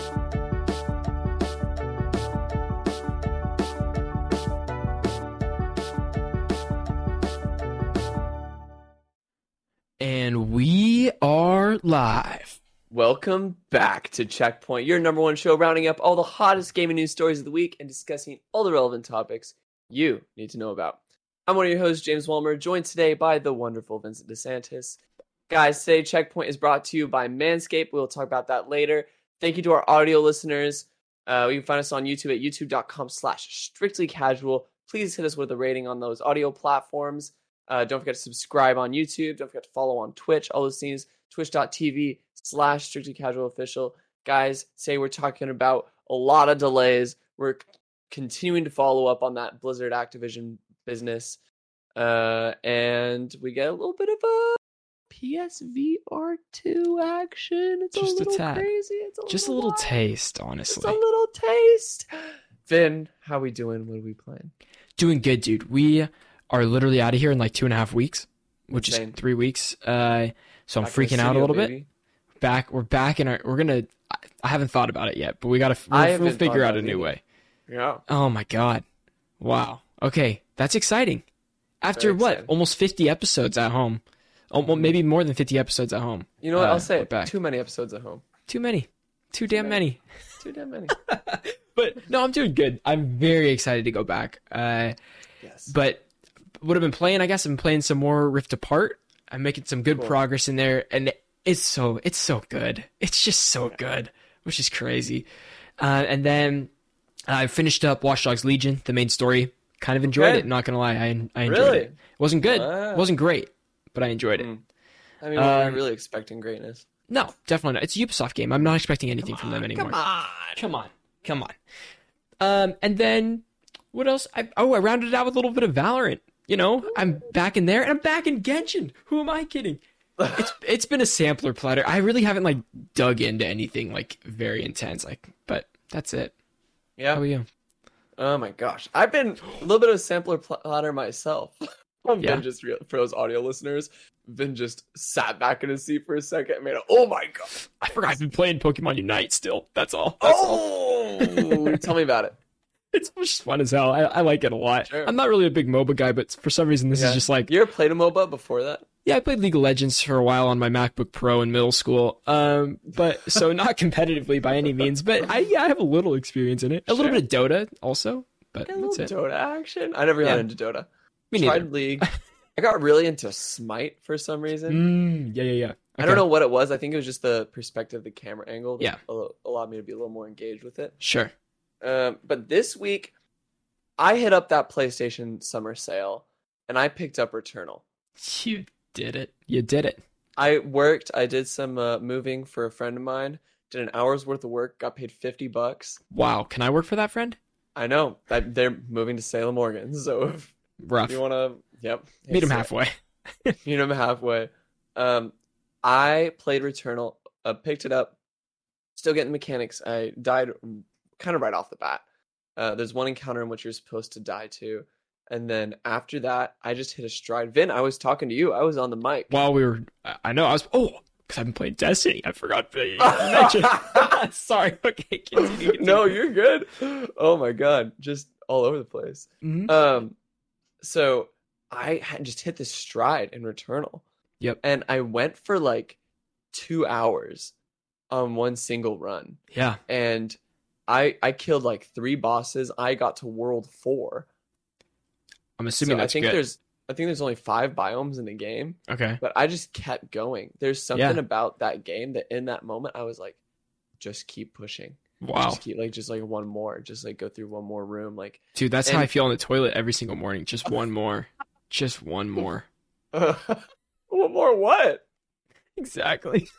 And we are live. Welcome back to Checkpoint, your number one show rounding up all the hottest gaming news stories of the week and discussing all the relevant topics you need to know about. I'm one of your hosts, James Walmer, joined today by the wonderful Vincent DeSantis. Guys, today Checkpoint is brought to you by Manscaped. We'll talk about that later. Thank you to our audio listeners. You can find us on YouTube at youtube.com/strictlycasual. Please hit us with a rating on those audio platforms. Don't forget to subscribe on YouTube. Don't forget to follow on Twitch. All those things. Twitch.tv/strictlycasualofficial. Guys, today we're talking about a lot of delays. We're continuing to follow up on that Blizzard Activision business. And we get a little bit of a PSVR 2 action. It's Just a little a tad. crazy. It's Just a little taste, honestly. Just a little taste. Vin, how we doing? What are we playing? Doing good, dude. We are literally out of here in like 2.5 weeks, which Insane. is 3 weeks. So I'm Back in the freaking out a studio, little baby. bit. We're back in we're gonna. I haven't thought about it yet, but we'll haven't figure thought out a about new it way. Yeah. Oh my god! Wow. Okay, that's exciting. After Very what? exciting. Almost 50 episodes at home. Oh, well, maybe more than 50 episodes at home. You know what? I'll say we're it. back. Too many episodes at home. Too many. Too damn many. Too damn many. But no, I'm doing good. I'm very excited to go back. Yes. But what I've been playing, I guess I've been playing some more Rift Apart. I'm making some good Cool. progress in there, and it's so good. It's just so good, which is crazy. And then I finished up Watch Dogs Legion, the main story. Kind of enjoyed Okay. it. Not gonna lie, I enjoyed Really? it. It wasn't good. Wow. It wasn't great, but I enjoyed it. I mean, we're really expecting greatness. No, definitely not. It's a Ubisoft game. I'm not expecting anything from them anymore. Come on. Come on. And then what else? I rounded it out with a little bit of Valorant. You know, I'm back in there, and I'm back in Genshin. Who am I kidding? It's been a sampler platter. I really haven't like dug into anything like very intense. But that's it. Yeah. How are you? Oh my gosh. I've been a little bit of a sampler platter myself. Yeah. Ben just for those audio listeners, Ben just sat back in his seat for a second and made a, oh my god. I forgot I've been playing Pokemon Unite still. That's all. Tell me about it. It's just fun as hell. I like it a lot. Sure. I'm not really a big MOBA guy, but for some reason this is just like, You ever played a MOBA before that? yeah, I played League of Legends for a while on my MacBook Pro in middle school. But so not competitively by any means, but I have a little experience in it. A little bit of Dota also, but A that's little it. Dota action. I never got Yeah. into Dota. Me neither. Tried League. I got really into Smite for some reason. Yeah. I don't know what it was. I think it was just the perspective, the camera angle that Yeah. allowed me to be a little more engaged with it. Sure. But this week, I hit up that PlayStation summer sale, and I picked up Returnal. You did it. You did it. I worked. I did some moving for a friend of mine. Did an hour's worth of work. Got paid $50. Wow. Can I work for that friend? I know that they're moving to Salem, Oregon. So if Rough. you want to, Meet him halfway. Meet him halfway. I played Returnal. Picked it up. Still getting mechanics. I died kind of right off the bat. There's one encounter in which you're supposed to die to. And then after that, I just hit a stride. Vin, I was talking to you. I was on the mic. While we were, I know, because I've been playing Destiny. I forgot to mention. Sorry. Okay, continue. No, you're good. Oh my god, just all over the place. Mhm. So I had just hit this stride in Returnal. Yep. And I went for like 2 hours on one single run. Yeah. And I killed like 3 bosses. I got to world 4. I'm assuming So that's I think good. there's only 5 biomes in the game, Okay. but I just kept going. There's something Yeah. about that game that in that moment I was like, just keep pushing. Wow. Just like one more. Just like go through one more room. Like Dude, that's how and- I feel on the toilet every single morning. Just one more. Just one more. one more what? Exactly.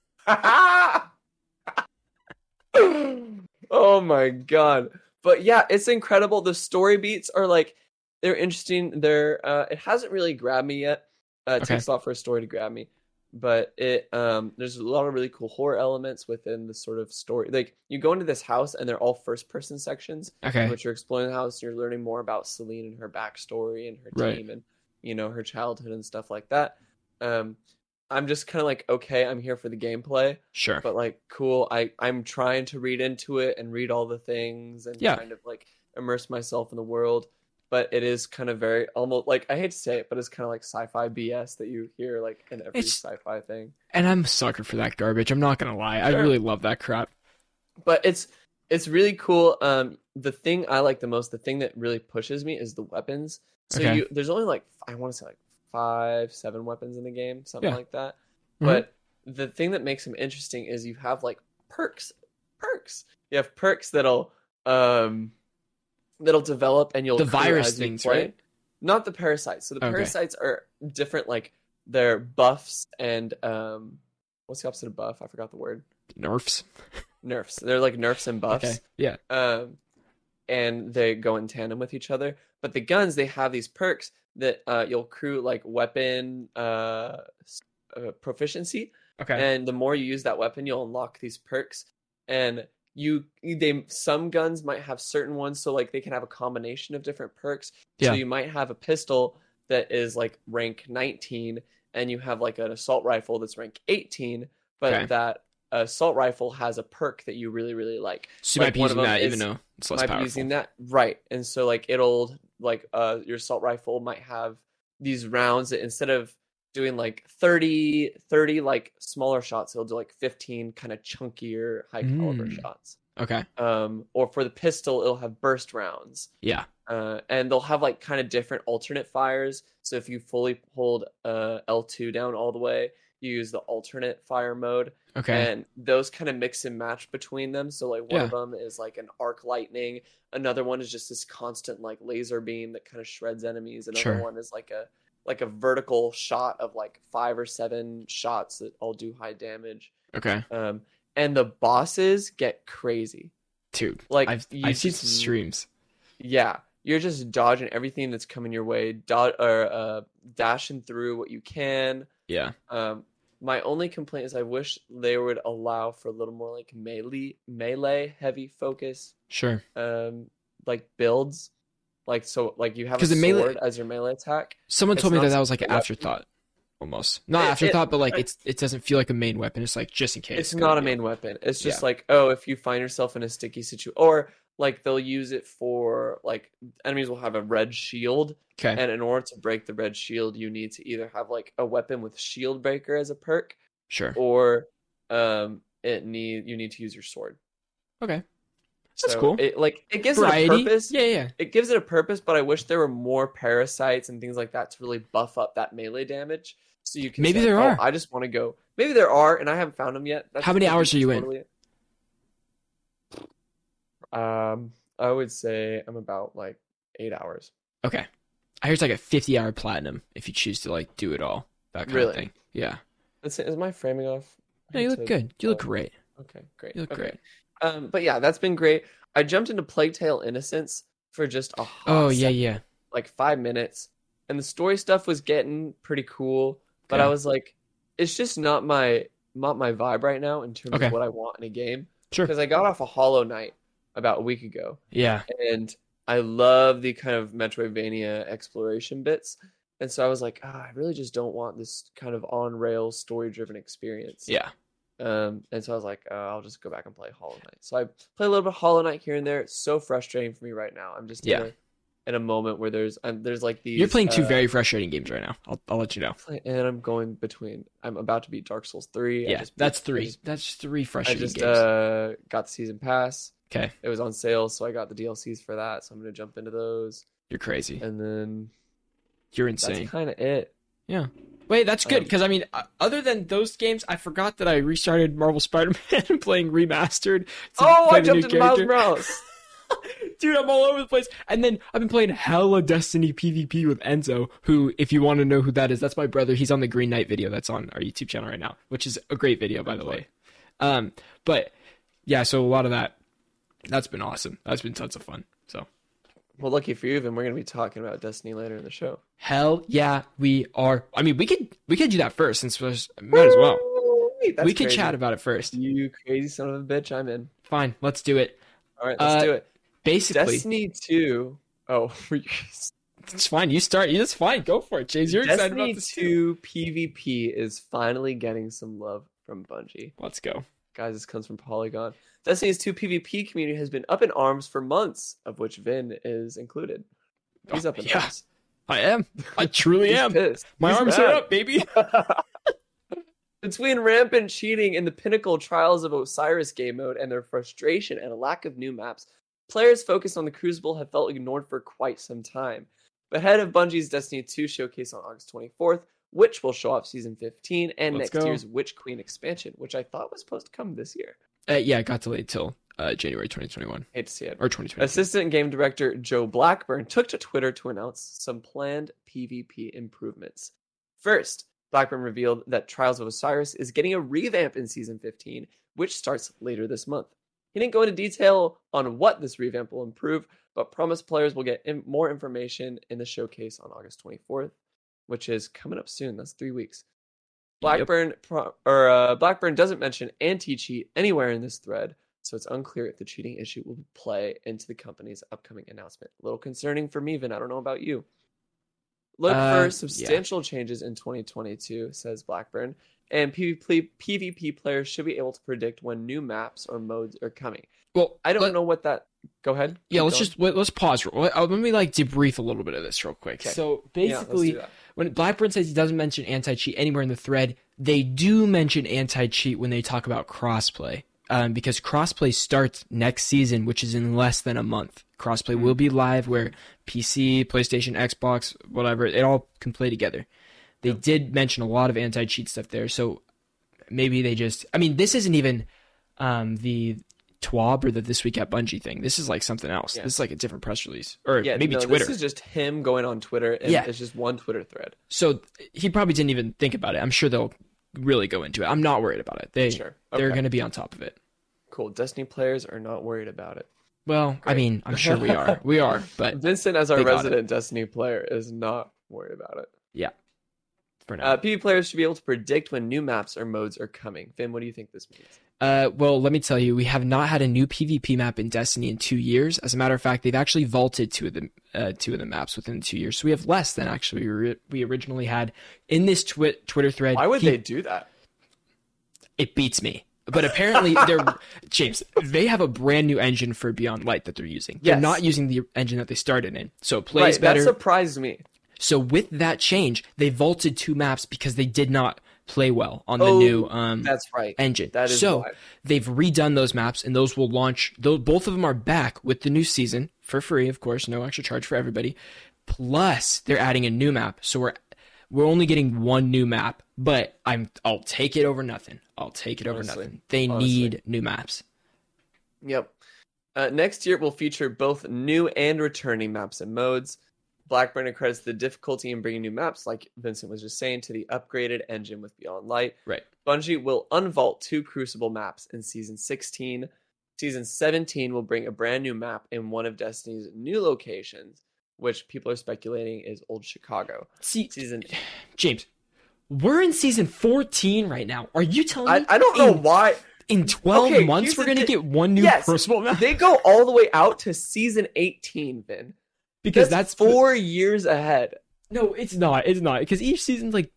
Oh my god. But yeah, it's incredible. The story beats are like they're interesting. They're it hasn't really grabbed me yet. It Okay. takes a lot for a story to grab me. But it there's a lot of really cool horror elements within the sort of story. Like you go into this house and they're all first person sections, Okay. which you're exploring the house, you're learning more about Celine and her backstory and her Right. team and her childhood and stuff like that. I'm just kind of like, okay, I'm here for the gameplay, Sure. but like, cool. I'm trying to read into it and read all the things and Yeah. kind of like immerse myself in the world. But it is kind of very almost like I hate to say it, but it's kind of like sci-fi BS that you hear like in every It's sci-fi thing. and I'm a sucker for that garbage. I'm not gonna lie. I Sure. really love that crap. But it's really cool. The thing I like the most, the thing that really pushes me is the weapons. So Okay. there's only like I want to say like 5, 7 weapons in the game, something Yeah. like that. Mhm. But the thing that makes them interesting is you have like perks. You have perks that'll develop and you'll The accrue virus as you things, play. right? Not the parasites. So the Okay. parasites are different. Like they're buffs and what's the opposite of buff? I forgot the word. Nerfs. Nerfs. They're like nerfs and buffs. Okay. Yeah. And they go in tandem with each other. But the guns, they have these perks that you'll accrue like weapon proficiency, Okay. and the more you use that weapon, you'll unlock these perks. And some guns might have certain ones, so like they can have a combination of different perks. Yeah. So you might have a pistol that is like rank 19, and you have like an assault rifle that's rank 18, but Okay. that assault rifle has a perk that you really really like. So you might be one of using them that is- even though it's less might powerful. be using that, right? And so like it'll like your assault rifle might have these rounds that instead of doing like 30 like smaller shots, it'll do like 15 kind of chunkier high caliber shots. Okay. Or for the pistol, it'll have burst rounds. Yeah. And they'll have like kind of different alternate fires. So if you fully hold L2 down all the way, you use the alternate fire mode. Okay. And those kind of mix and match between them. So like one of them is like an arc lightning. Another one is just this constant like laser beam that kind of shreds enemies. Another Sure. one is like a vertical shot of like 5 or 7 shots that all do high damage. Okay. And the bosses get crazy. Dude, Like I've you seen just- some streams. Yeah, you're just dodging everything that's coming your way, dashing through what you can. Yeah. My only complaint is I wish they would allow for a little more like melee heavy focus, Sure. like builds, like so like you have a 'Cause the melee- sword as your melee attack. Someone It's told me not that was like an a weapon. afterthought, almost. Not It- afterthought, but like it- it doesn't feel like a main weapon. It's like just in case. It's kind not a of deal. main weapon. It's just Yeah. like, oh, if you find yourself in a sticky situation, or like they'll use it for like enemies will have a red shield, Okay. and in order to break the red shield, you need to either have like a weapon with shield breaker as a perk, Sure. or you need to use your sword. Okay. That's So cool. it gives Variety. it a purpose. Yeah. Yeah. It gives it a purpose, but I wish there were more parasites and things like that to really buff up that melee damage. So you can Maybe say, there "Oh, are." I just want to go. Maybe there are, and I haven't found them yet. How many hours are you in? totally in? I would say I'm about like 8 hours. Okay. I hear it's like a 50-hour platinum if you choose to like do it all. That kind Really? of thing. Yeah. Is my framing off? No, you look good. You look great. Okay, great. You look Okay. great. But yeah, that's been great. I jumped into Plague Tale Innocence for just a hot Oh yeah, second, yeah. like 5 minutes, and the story stuff was getting pretty cool, but I Okay. was like, it's just not my vibe right now in terms Okay. of what I want in a game. Sure. Because I got off a Hollow Knight about a week ago, Yeah. and I love the kind of Metroidvania exploration bits, and so I was like, I really just don't want this kind of on rails story driven experience. Yeah. And so I was like, I'll just go back and play Hollow Knight. So I play a little bit of Hollow Knight here and there. It's so frustrating for me right now. I'm just Yeah. in a moment where there's like these. You're playing two very frustrating games right now. I'll let you know. and I'm going between. I'm about to beat Dark Souls 3. Yeah, that's 3. That's 3 I frustrating just games. got the season pass. Okay. It was on sale, so I got the DLCs for that. So I'm gonna jump into those, You're crazy. and then You're that's insane. kind of it. Yeah. Wait, that's good because I mean, other than those games, I forgot that I restarted Marvel Spider-Man playing remastered. to Oh, play I the jumped new into Miles character. Morales. Dude, I'm all over the place. And then I've been playing hella Destiny PvP with Enzo, who, if you want to know who that is, that's my brother. He's on the Green Knight video that's on our YouTube channel right now, which is a great video, by the way. But yeah, so a lot of that's been awesome. That's been tons of fun. So Well, lucky for you, then we're gonna be talking about Destiny later in the show. hell yeah, we are. I mean, we could do that first since we might as well. Wait, that's We could crazy. chat about it first. You crazy son of a bitch! I'm in. Fine, let's do it. All right, let's do it. Basically, Destiny 2. Oh, It's fine. You start. It's fine. Go for it, James. You're excited Destiny about this 2 PvP is finally getting some love from Bungie. Let's go. Guys, this comes from Polygon. Destiny's 2 PvP community has been up in arms for months, of which Vin is included. He's up in arms. I am. I truly He's am. pissed. My He's arms mad. are up, baby. Between rampant cheating in the pinnacle Trials of Osiris game mode and their frustration and a lack of new maps, players focused on the Crucible have felt ignored for quite some time. But ahead of Bungie's Destiny 2 showcase on August 24th, Witch will show off Season 15 and Let's next go. year's Witch Queen expansion, which I thought was supposed to come this year. Yeah, it got delayed till January 2021 Hate to see it. or 2022. Assistant game director Joe Blackburn took to Twitter to announce some planned PvP improvements. First, Blackburn revealed that Trials of Osiris is getting a revamp in Season 15, which starts later this month. He didn't go into detail on what this revamp will improve, but promised players will get more information in the showcase on August 24th, which is coming up soon. That's 3 weeks. Blackburn Blackburn doesn't mention anti-cheat anywhere in this thread, so it's unclear if the cheating issue will play into the company's upcoming announcement. A little concerning for me, Vin. I don't know about you. Look for substantial changes in 2022, says Blackburn, and PvP players should be able to predict when new maps or modes are coming. Well, I don't know what that. Go ahead. Yeah, Keep going. let's pause. Let me debrief a little bit of this real quick. Okay. So Yeah, let's basically, do that. when Blackburn says he doesn't mention anti-cheat anywhere in the thread, they do mention anti-cheat when they talk about crossplay. Because crossplay starts next season, which is in less than a month. Crossplay will be live where PC, PlayStation, Xbox, whatever, it all can play together. They did mention a lot of anti-cheat stuff there, so maybe they just... I mean, this isn't even the TWAB or the This Week at Bungie thing. This is like something else. Yeah. This is like a different press release. Or Yeah, maybe no, Twitter. This is just him going on Twitter, and Yeah. it's just one Twitter thread. So he probably didn't even think about it. I'm sure they'll really go into it. I'm not worried about it. They're Okay. going to be on top of it. Cool. Destiny players are not worried about it. Well, I Great. mean, I'm sure we are. We are, but Vincent, as our they got resident Destiny player, is not worried about it. yeah, for now. PvP players should be able to predict when new maps or modes are coming. Finn, what do you think this means? Well, let me tell you, we have not had a new PvP map in Destiny in 2 years. As a matter of fact, they've actually vaulted two of the maps within 2 years. So we have less than actually we originally had in this Twitter thread. Why would they do that? It beats me. But apparently, James, they have a brand new engine for Beyond Light that they're using. They're Yes. not using the engine that they started in. So it plays Right, better. that surprised me. So with that change, they vaulted 2 maps because they did not play well on the new That's right. engine. That is so why. they've redone those maps, and those will launch. Both of them are back with the new season for free, of course, no extra charge for everybody. Plus, they're adding a new map, so we're only getting one new map. But I'll take it over nothing. I'll take it over nothing. They need new maps. Yep. Next year will feature both new and returning maps and modes. Blackburn credits the difficulty in bringing new maps, like Vincent was just saying, to the upgraded engine with Beyond Light. Right. Bungie will unvault 2 Crucible maps in Season 16. Season 17 will bring a brand new map in one of Destiny's new locations, which people are speculating is Old Chicago. See, Season James, we're in season 14 right now. Are you telling me? I don't know why. In 12 Okay, months, here's we're the going to thi- get one new Yes, Crucible map? They go all the way out to Season 18, Vin. Because That's that's 4 years ahead. No, it's not. It's not. Because each season's like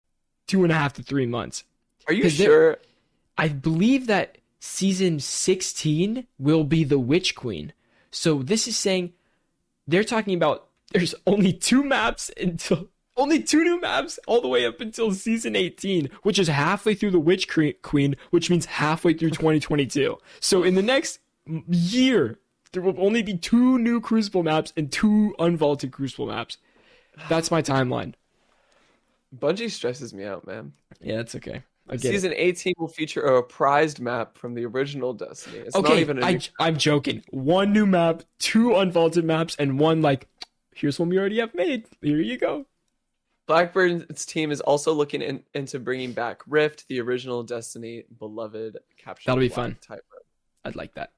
2.5 to 3 months. Are you 'Cause they're- sure? I believe that season 16 will be the Witch Queen. So this is saying they're talking about there's only 2 maps until only 2 new maps all the way up until season 18, which is halfway through the Witch Queen, which means halfway through 2022. So in the next year, there will only be 2 new Crucible maps and 2 unvaulted Crucible maps. That's my timeline. Bungie stresses me out, man. Yeah, that's okay. I get it. Season 18 will feature a reprised map from the original Destiny. It's not even a new... I'm joking. 1 new map, 2 unvaulted maps, and 1 like, here's one we already have made. Here you go. Blackbird's team is also looking into bringing back Rift, the original Destiny beloved capture. That'll be flag fun. type mode. I'd like that.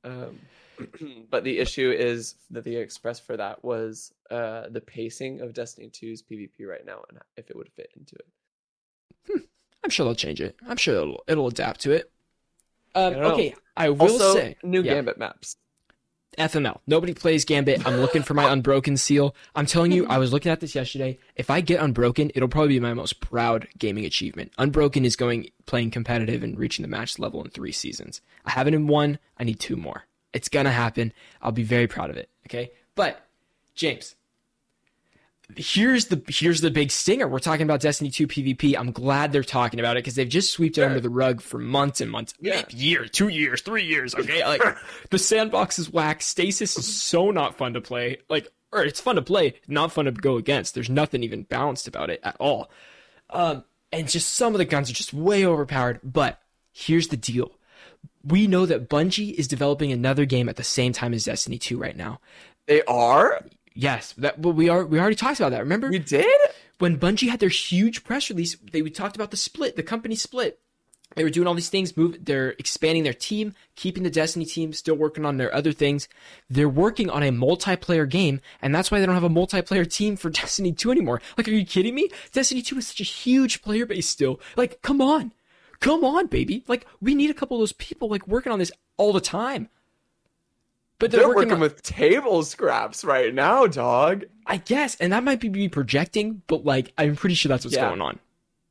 But the issue is that they expressed for that was the pacing of Destiny 2's PvP right now and if it would fit into it. I'm sure they'll change it. I'm sure it'll adapt to it. don't know. Okay, I will Also, say new yeah. Gambit maps. FML. Nobody plays Gambit. I'm looking for my Unbroken seal. I'm telling you, I was looking at this yesterday. If I get Unbroken, it'll probably be my most proud gaming achievement. Unbroken is playing competitive and reaching the match level in 3 seasons. I have it in 1. I need 2 more. It's gonna happen. I'll be very proud of it. Okay, but James, here's the big stinger. We're talking about Destiny 2 PvP. I'm glad they're talking about it because they've just swept it under the rug for months and months. Yeah. Year, 2 years, 3 years. Okay, like the sandbox is whack. Stasis is so not fun to play. Or it's fun to play, not fun to go against. There's nothing even balanced about it at all. And just some of the guns are just way overpowered. But here's the deal. We know that Bungie is developing another game at the same time as Destiny 2 right now. They are? Yes, we already talked about that. Remember? We did? When Bungie had their huge press release, we talked about the company split. They were doing all these things, they're expanding their team, keeping the Destiny team, still working on their other things. They're working on a multiplayer game, and that's why they don't have a multiplayer team for Destiny 2 anymore. Like, are you kidding me? Destiny 2 is such a huge player base still. Like, come on. Come on, baby. Like, we need a couple of those people, like, working on this all the time. But they're working with table scraps right now, dog. I guess, and that might be me projecting, but, like, I'm pretty sure that's what's going on.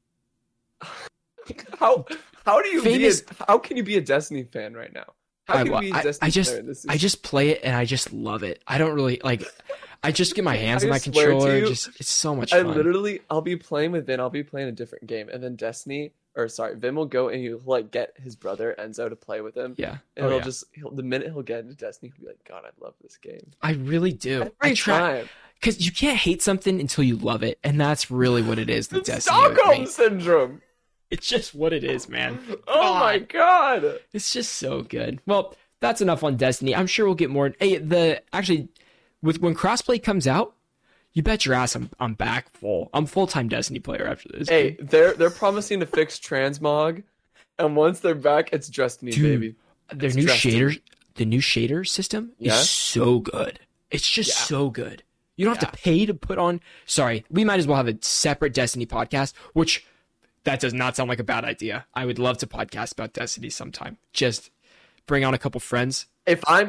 How can you be a Destiny fan right now? How can you be a Destiny fan? I just play it and I just love it. I don't really like. I just get my hands on my controller. It's so much fun. I'll be playing with Vin. I'll be playing a different game, and then Vin will go and he'll like get his brother Enzo to play with him. Yeah, and the minute he'll get into Destiny, he'll be like, God, I love this game. I really do. I try. Because you can't hate something until you love it, and that's really what it is. The Destiny Stockholm syndrome. It's just what it is, man. Oh my god. It's just so good. Well, that's enough on Destiny. I'm sure we'll get more. Hey, when crossplay comes out, you bet your ass I'm back full. I'm full-time Destiny player after this. Hey, they're promising to fix transmog, and once they're back, it's Destiny, baby. The new shader system is so good. It's just so good. You don't have to pay to put on. Sorry, we might as well have a separate Destiny podcast, which that does not sound like a bad idea. I would love to podcast about Destiny sometime. Just bring on a couple friends. I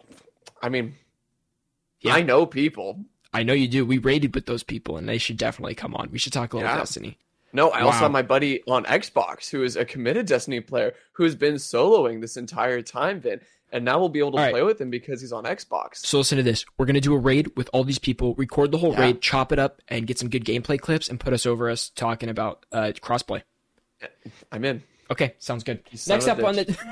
know people. I know you do. We raided with those people, and they should definitely come on. We should talk a little Destiny. No, I also have my buddy on Xbox who is a committed Destiny player who has been soloing this entire time, Vin. And now we'll be able to play with him because he's on Xbox. So listen to this. We're going to do a raid with all these people, record the whole raid, chop it up, and get some good gameplay clips and put us talking about crossplay. I'm in. Okay, sounds good. Next up on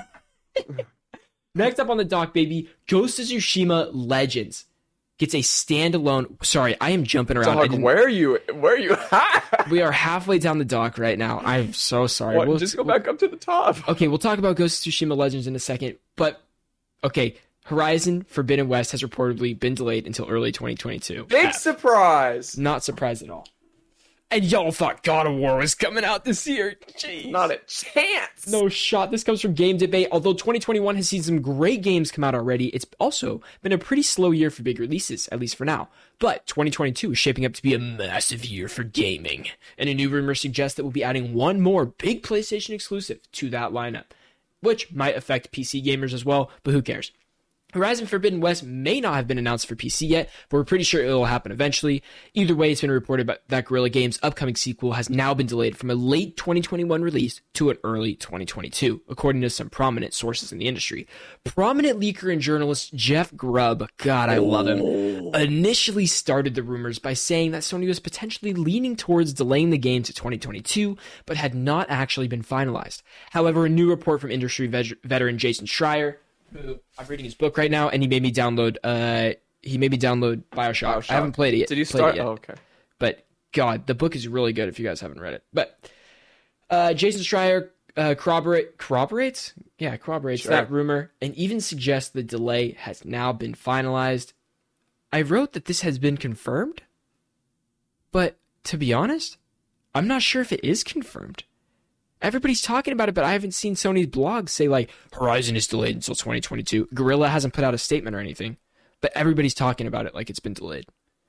the dock, baby, Ghost of Tsushima Legends gets a standalone. Sorry, I am jumping around. Dog, where are you? We are halfway down the dock right now. I'm so sorry. We'll just go back up to the top. Okay, we'll talk about Ghost of Tsushima Legends in a second, but okay, Horizon Forbidden West has reportedly been delayed until early 2022. Big surprise! Not surprised at all. And y'all thought God of War was coming out this year. Jeez. Not a chance! No shot. This comes from Game Debate. Although 2021 has seen some great games come out already, it's also been a pretty slow year for big releases, at least for now. But 2022 is shaping up to be a massive year for gaming. And a new rumor suggests that we'll be adding one more big PlayStation exclusive to that lineup, which might affect PC gamers as well, but who cares? Horizon Forbidden West may not have been announced for PC yet, but we're pretty sure it'll happen eventually. Either way, it's been reported that Guerrilla Games' upcoming sequel has now been delayed from a late 2021 release to an early 2022, according to some prominent sources in the industry. Prominent leaker and journalist Jeff Grubb, God, I love him, initially started the rumors by saying that Sony was potentially leaning towards delaying the game to 2022, but had not actually been finalized. However, a new report from industry veteran Jason Schreier, who I'm reading his book right now, and he made me download BioShock. I haven't played it yet. Did you start? Oh, okay. But God, the book is really good if you guys haven't read it. But Jason Schreier corroborates that rumor and even suggests the delay has now been finalized. I wrote that this has been confirmed, but to be honest, I'm not sure if it is confirmed. Everybody's talking about it, but I haven't seen Sony's blog say, like, Horizon is delayed until 2022. Guerrilla hasn't put out a statement or anything, but everybody's talking about it like it's been delayed.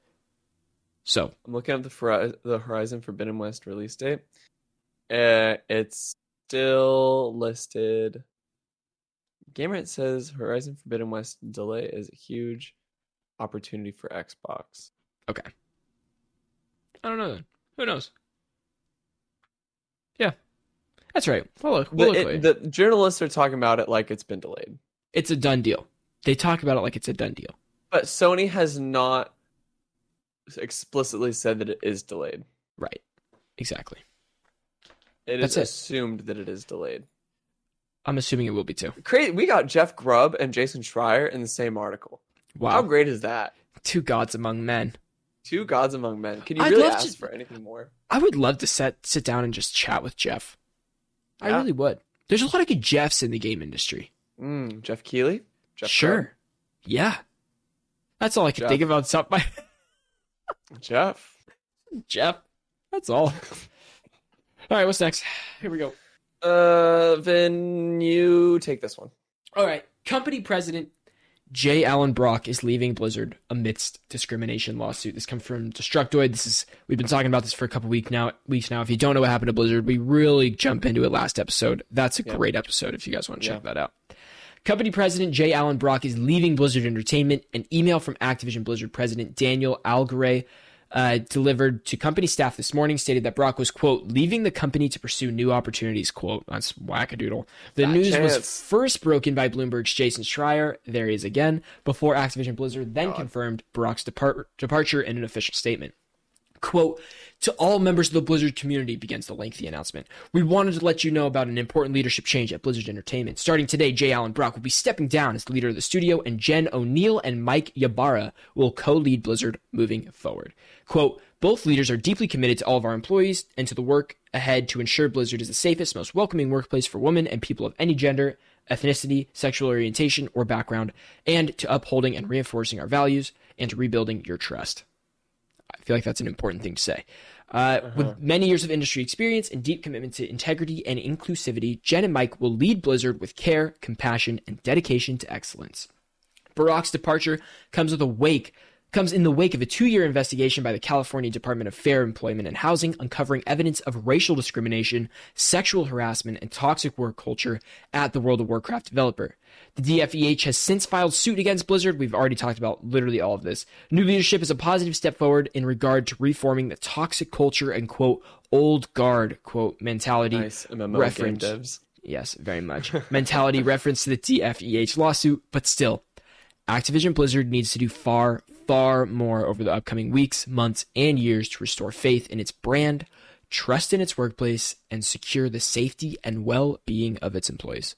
So I'm looking at the Horizon Forbidden West release date. It's still listed Gamerant says Horizon Forbidden West delay is a huge opportunity for Xbox. Okay. I don't know then. Who knows? Yeah. That's right. We'll look later. The journalists are talking about it like it's been delayed. It's a done deal. They talk about it like it's a done deal. But Sony has not explicitly said that it is delayed. Right. Exactly. That's assumed that it is delayed. I'm assuming it will be too. We got Jeff Grubb and Jason Schreier in the same article. Wow. How great is that? Two gods among men. Two gods among men. Can you I'd really love ask to- for anything more? I would love to sit down and just chat with Jeff. I Yeah. really would. There's a lot of good Jeffs in the game industry. Jeff Keighley? Jeff Sure. Grubb? Yeah. That's all I can Jeff. think about. Something. Jeff. Jeff. That's all. All right, what's next? Here we go. Then you take this one. All right. Company president J. Allen Brock is leaving Blizzard amidst discrimination lawsuit. This comes from Destructoid. We've been talking about this for a couple weeks now. If you don't know what happened to Blizzard, we really jump into it last episode. That's a great episode if you guys want to check that out. Company president J. Allen Brock is leaving Blizzard Entertainment. An email from Activision Blizzard president Daniel Algaray delivered to company staff this morning stated that Brock was, quote, leaving the company to pursue new opportunities, quote. That's wackadoodle. The news was first broken by Bloomberg's Jason Schreier, there he is again, before Activision Blizzard then confirmed Brock's departure in an official statement. Quote, to all members of the Blizzard community, begins the lengthy announcement. We wanted to let you know about an important leadership change at Blizzard Entertainment. Starting today, J. Allen Brock will be stepping down as the leader of the studio, and Jen O'Neill and Mike Ybarra will co-lead Blizzard moving forward. Quote, both leaders are deeply committed to all of our employees and to the work ahead to ensure Blizzard is the safest, most welcoming workplace for women and people of any gender, ethnicity, sexual orientation, or background, and to upholding and reinforcing our values and to rebuilding your trust. I feel like that's an important thing to say. With many years of industry experience and deep commitment to integrity and inclusivity, Jen and Mike will lead Blizzard with care, compassion, and dedication to excellence. Brock's departure comes in the wake of a 2-year investigation by the California Department of Fair Employment and Housing uncovering evidence of racial discrimination, sexual harassment, and toxic work culture at the World of Warcraft developer. The DFEH has since filed suit against Blizzard. We've already talked about literally all of this. New leadership is a positive step forward in regard to reforming the toxic culture and, quote, old guard, quote, mentality. Nice MMO game devs. Yes, very much. Mentality reference to the DFEH lawsuit, but still, Activision Blizzard needs to do far more over the upcoming weeks, months, and years to restore faith in its brand, trust in its workplace, and secure the safety and well-being of its employees.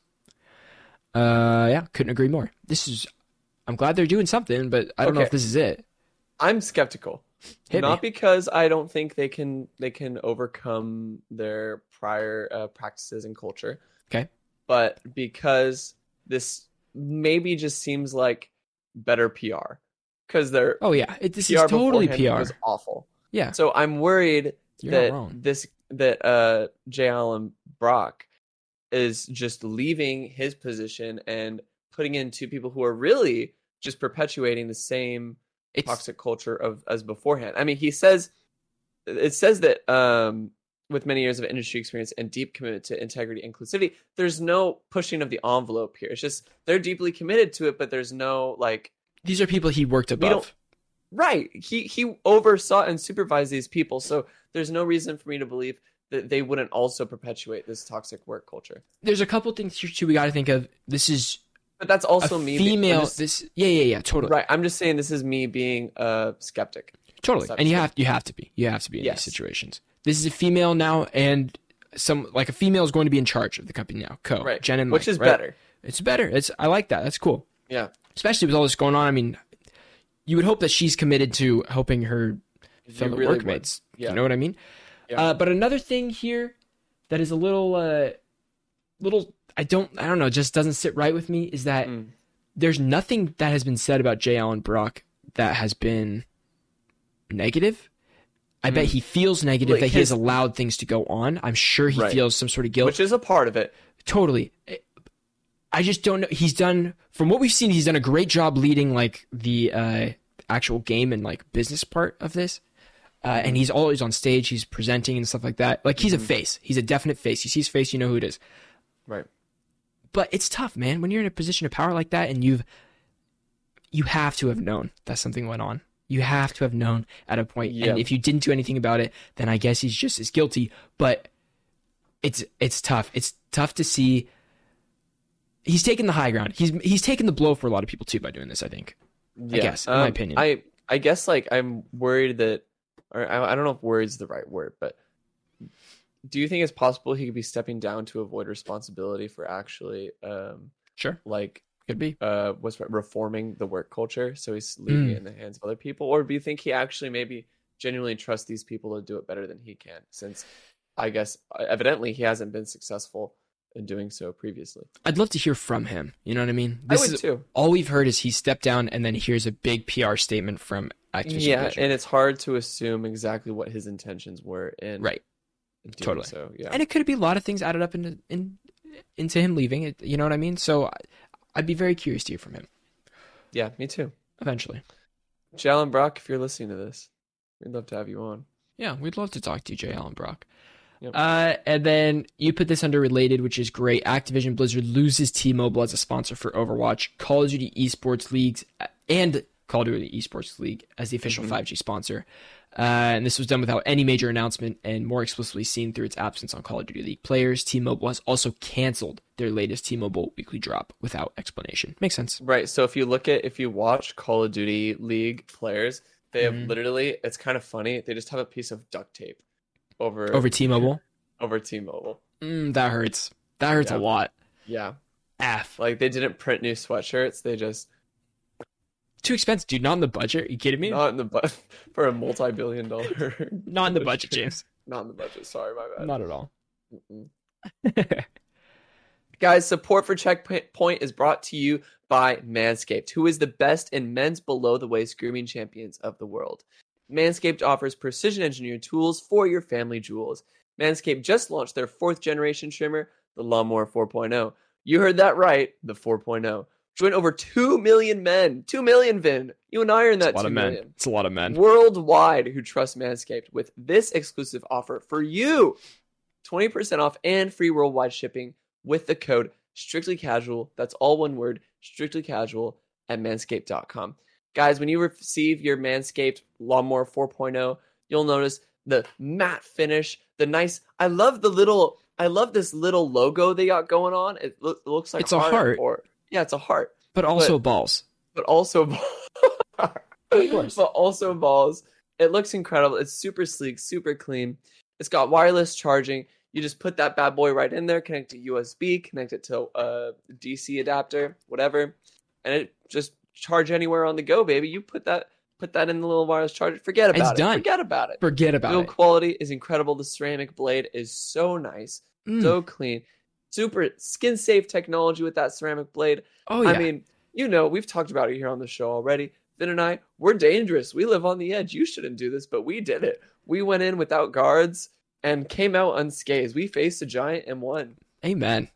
Couldn't agree more. I'm glad they're doing something, but I don't know if this is it. I'm skeptical. Hit Not me. because I don't think they can overcome their prior practices and culture. Okay. But because this maybe just seems like better PR. Because their This PR is totally beforehand PR. was awful. Yeah. So I'm worried You're not wrong. that J. Allen Brock is just leaving his position and putting in two people who are really just perpetuating the same toxic culture as beforehand. I mean, it says that with many years of industry experience and deep commitment to integrity and inclusivity, there's no pushing of the envelope here. It's just they're deeply committed to it, but there's no like. These are people he worked above. Right. He oversaw and supervised these people, so there's no reason for me to believe that they wouldn't also perpetuate this toxic work culture. There's a couple things here too we got to think of. This is But that's also me. Female. Totally. Right. I'm just saying this is me being a skeptic. Totally. And you have to be. You have to be in these situations. This is a female now, and a female is going to be in charge of the company now. Right. Jen and Mike, which is right? better. It's better. I like that. That's cool. Yeah. Especially with all this going on. I mean, you would hope that she's committed to helping her fellow really workmates. Yeah. You know what I mean? Yeah. But another thing here that is a little I don't know, just doesn't sit right with me is that there's nothing that has been said about J. Allen Brock that has been negative. I bet he feels negative that he has allowed things to go on. I'm sure he feels some sort of guilt. Which is a part of it. Totally. I just don't know. From what we've seen, he's done a great job leading like the actual game and like business part of this. And he's always on stage. He's presenting and stuff like that. Like he's a face. He's a definite face. You see his face, you know who it is. Right. But it's tough, man. When you're in a position of power like that, and you have to have known that something went on. You have to have known at a point. Yeah. And if you didn't do anything about it, then I guess he's just as guilty. But it's tough. It's tough to see. He's taken the high ground. He's taken the blow for a lot of people too by doing this, I think. Yeah. I guess, in my opinion. I guess like I'm worried that, or I don't know if worried is the right word, but do you think it's possible he could be stepping down to avoid responsibility for actually Sure. like Could be. reforming the work culture, so he's leaving it in the hands of other people? Or do you think he actually maybe genuinely trusts these people to do it better than he can, since I guess evidently he hasn't been successful in doing so previously? I'd love to hear from him. You know what I mean? I would too. All we've heard is he stepped down, and then here's a big PR statement from Activision. Yeah, Blizzard. and it's hard to assume exactly what his intentions were in Right. in doing Totally. So yeah, And it could be a lot of things added up into him leaving. You know what I mean? So I'd be very curious to hear from him yeah, me too. eventually. Jay Allen Brock, if you're listening to this, we'd love to have you on. Yeah, we'd love to talk to you, Jay Allen Brock. Yep. And then you put this under related, which is great. Activision Blizzard loses T-Mobile as a sponsor for Overwatch, Call of Duty Esports Leagues, and Call of Duty Esports League as the official 5G sponsor. And this was done without any major announcement and more explicitly seen through its absence on Call of Duty League players. T-Mobile has also canceled their latest T-Mobile weekly drop without explanation. Makes sense. Right. So if you watch Call of Duty League players, they have literally, it's kind of funny. They just have a piece of duct tape over T-Mobile? over T-Mobile. That hurts. That hurts a lot. Yeah. F. Like they didn't print new sweatshirts. They just Too expensive, dude. Not in the budget. Are you kidding me? not in the for a multi-billion-dollar. Not in the budget, James. Not in the budget. Sorry, my bad. Not at all. Mm-mm. Guys, support for Checkpoint is brought to you by Manscaped, who is the best in men's below-the-waist grooming champions of the world. Manscaped offers precision-engineered tools for your family jewels. Manscaped just launched their 4th-generation trimmer, the Lawnmower 4.0. You heard that right, the 4.0. Join over 2 million men. 2 million, Vin. You and I are in that 2 million. It's a lot of men. Worldwide who trust Manscaped with this exclusive offer for you. 20% off and free worldwide shipping with the code STRICTLYCASUAL. That's all one word, STRICTLYCASUAL at manscaped.com. Guys, when you receive your Manscaped Lawnmower 4.0, you'll notice the matte finish, the nice, I love this little logo they got going on. It looks like It's a heart. Yeah, it's a heart. But also balls. But also Of course. but also balls. It looks incredible. It's super sleek, super clean. It's got wireless charging. You just put that bad boy right in there, connect to USB, connect it to a DC adapter, whatever, and it just charge anywhere on the go, baby. You put that in the little wireless charger. Forget about it. Done. Forget about it. Forget about Build it. quality is incredible. The ceramic blade is so nice, so clean. Super skin safe technology with that ceramic blade. Oh, yeah. I mean, we've talked about it here on the show already. Vin and I, we're dangerous. We live on the edge. You shouldn't do this, but we did it. We went in without guards and came out unscathed. We faced a giant and won. Amen.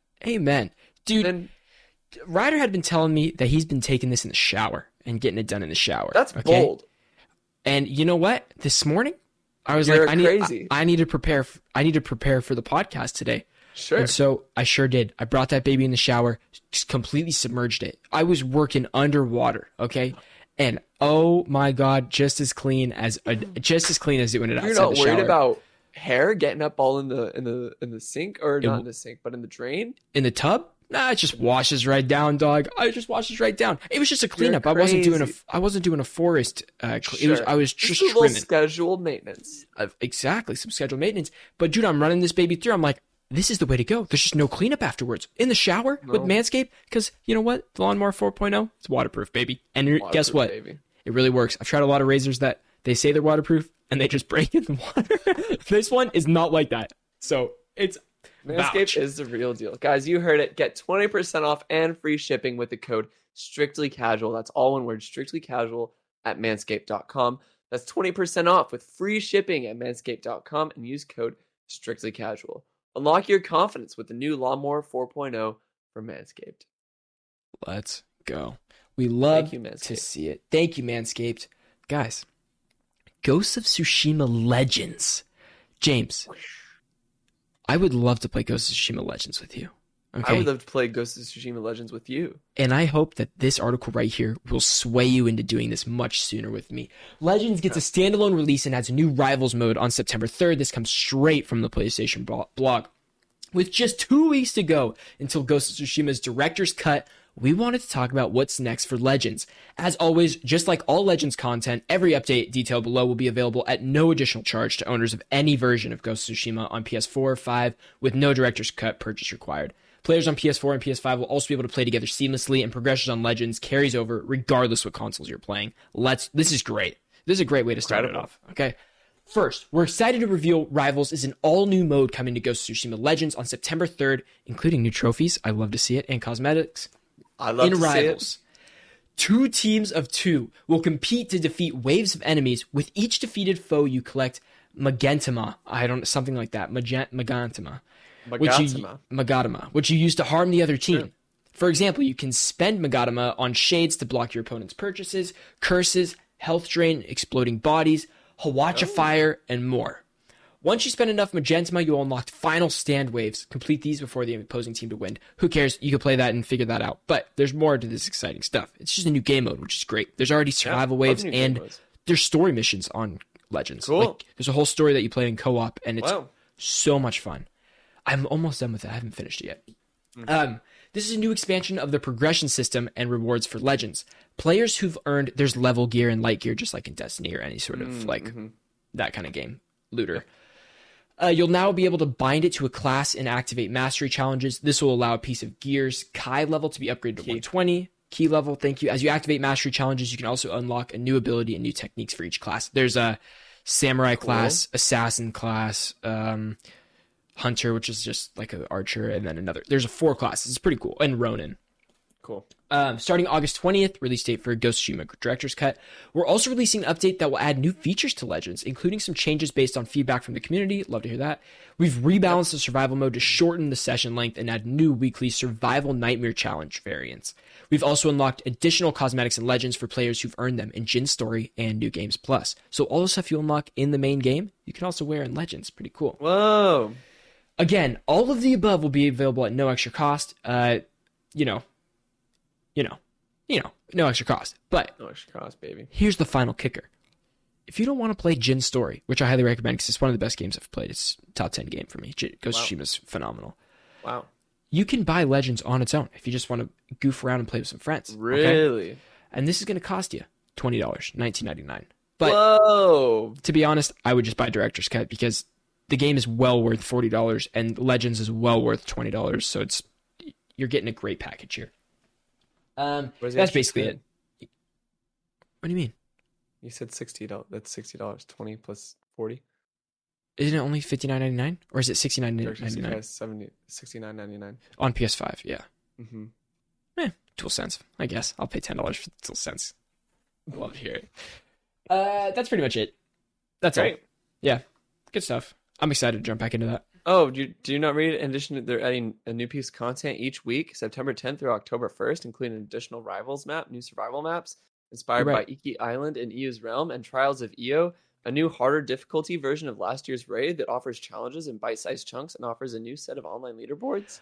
Dude, And Ryder had been telling me that he's been taking this in the shower and getting it done in the shower. that's okay? bold. And you know what? This morning, I was You're like, crazy. I need to prepare for the podcast today. Sure. And so I sure did. I brought that baby in the shower, just completely submerged it. I was working underwater, okay? And oh my God, just as clean as doing it You're outside not the worried shower. about hair getting up all in the sink, or not in the sink, but in the drain? In the tub? Nah, it just washes right down, dog. It just washes right down. It was just a cleanup. You're crazy. I wasn't doing a forest. I was just a little trimming. scheduled maintenance. Exactly, some scheduled maintenance. But dude, I'm running this baby through. I'm like, this is the way to go. There's just no cleanup afterwards. In the shower with Manscaped, because you know what? The Lawnmower 4.0, it's waterproof, baby. And guess what? Baby. It really works. I've tried a lot of razors that they say they're waterproof, and they just break in the water. This one is not like that. So it's Manscaped vouch. is the real deal. Guys, you heard it. Get 20% off and free shipping with the code STRICTLYCASUAL. That's all one word, STRICTLYCASUAL at manscaped.com. That's 20% off with free shipping at manscaped.com and use code STRICTLYCASUAL. Unlock your confidence with the new Lawnmower 4.0 from Manscaped. Let's go. We love Thank you, Manscaped. to see it. Thank you, Manscaped. Guys, Ghosts of Tsushima Legends. James, I would love to play Ghosts of Tsushima Legends with you. Okay. I would love to play Ghost of Tsushima Legends with you. And I hope that this article right here will sway you into doing this much sooner with me. Legends gets a standalone release and adds a new Rivals mode on September 3rd. This comes straight from the PlayStation blog. With just 2 weeks to go until Ghost of Tsushima's director's cut, we wanted to talk about what's next for Legends. As always, just like all Legends content, every update detailed below will be available at no additional charge to owners of any version of Ghost of Tsushima on PS4 or 5 with no director's cut purchase required. Players on PS4 and PS5 will also be able to play together seamlessly, and progression on Legends carries over regardless what consoles you're playing. This is great. This is a great way to start it off. Okay. First, we're excited to reveal Rivals is an all-new mode coming to Ghost of Tsushima Legends on September 3rd, including new trophies, I love to see it, and cosmetics. I love to Rivals. see it. 2 teams of 2 will compete to defeat waves of enemies. With each defeated foe, you collect Magentama. Something like that. Magentama. Magatama, which you use to harm the other team. Sure. For example, you can spend Magatama on shades to block your opponent's purchases, curses, health drain, exploding bodies, Hawacha fire, and more. Once you spend enough Magentama, you'll unlock final stand waves. Complete these before the opposing team to win. Who cares? You can play that and figure that out. But there's more to this exciting stuff. It's just a new game mode, which is great. There's already survival waves and there's story missions on Legends. Cool. Like, there's a whole story that you play in co-op, and it's so much fun. I'm almost done with it. I haven't finished it yet. This is a new expansion of the progression system and rewards for Legends. Players who've earned, there's level gear and light gear, just like in Destiny or any sort of that kind of game, looter. You'll now be able to bind it to a class and activate mastery challenges. This will allow a piece of gear's Kai level to be upgraded to 120. Key level, thank you. As you activate mastery challenges, you can also unlock a new ability and new techniques for each class. There's a samurai class, assassin class, hunter, which is just like an archer, and then another. There's 4 classes. It's pretty cool. And Ronin. Cool. Starting August 20th, release date for Ghost of Tsushima Director's Cut. We're also releasing an update that will add new features to Legends, including some changes based on feedback from the community. Love to hear that. We've rebalanced the survival mode to shorten the session length and add new weekly survival nightmare challenge variants. We've also unlocked additional cosmetics and Legends for players who've earned them in Jin's Story and New Games Plus. So all the stuff you unlock in the main game, you can also wear in Legends. Pretty cool. Whoa. Again, all of the above will be available at no extra cost. No extra cost. But No extra cost, baby. here's the final kicker. If you don't want to play Jin's Story, which I highly recommend because it's one of the best games I've played, it's top 10 game for me. Ghost of Tsushima is phenomenal. Wow. You can buy Legends on its own if you just want to goof around and play with some friends. Okay? Really? And this is going to cost you $20, $19.99. But Whoa. to be honest, I would just buy Director's Cut because the game is well worth $40 and Legends is well worth $20. So you're getting a great package here. That's basically it. What do you mean? You said $60. That's $60. 20 plus 40. Isn't it only $59.99 or is it $69.99 $69.99 on PS5? Yeah. Mm-hmm. Dual Sense, I guess. I'll pay $10 for Dual Sense. Love to hear it. That's pretty much it. That's all. Yeah, good stuff. I'm excited to jump back into that. Oh, do you not read? In addition, they're adding a new piece of content each week, September 10th through October 1st, including an additional Rivals map, new survival maps inspired by Iki Island and Io's Realm, and Trials of Io, a new harder difficulty version of last year's raid that offers challenges in bite-sized chunks and offers a new set of online leaderboards.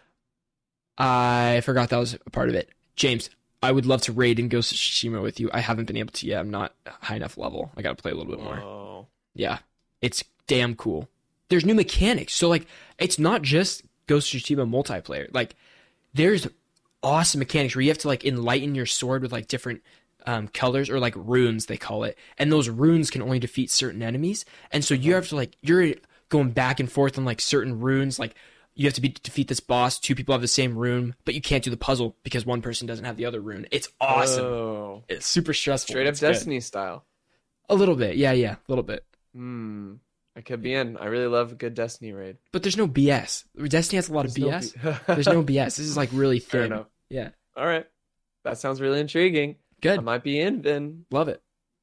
I forgot that was a part of it. James, I would love to raid in Ghost of Tsushima with you. I haven't been able to yet. I'm not high enough level. I got to play a little bit more. Oh. Yeah, it's damn cool. There's new mechanics. So, like, it's not just Ghost of Tsushima multiplayer. Like, there's awesome mechanics where you have to, like, enlighten your sword with, like, different colors or, like, runes, they call it. And those runes can only defeat certain enemies. And so you have to, like, you're going back and forth on, like, certain runes. Like, you have to defeat this boss. 2 people have the same rune, but you can't do the puzzle because one person doesn't have the other rune. It's awesome. Oh. It's super stressful. Straight up it's Destiny good. style. A little bit. Yeah, a little bit. I could be in. I really love a good Destiny raid. But there's no BS. Destiny has a lot of BS. There's no BS. This is like really thin. Fair enough. Yeah. All right. That sounds really intriguing. Good. I might be in, Vin. Love it.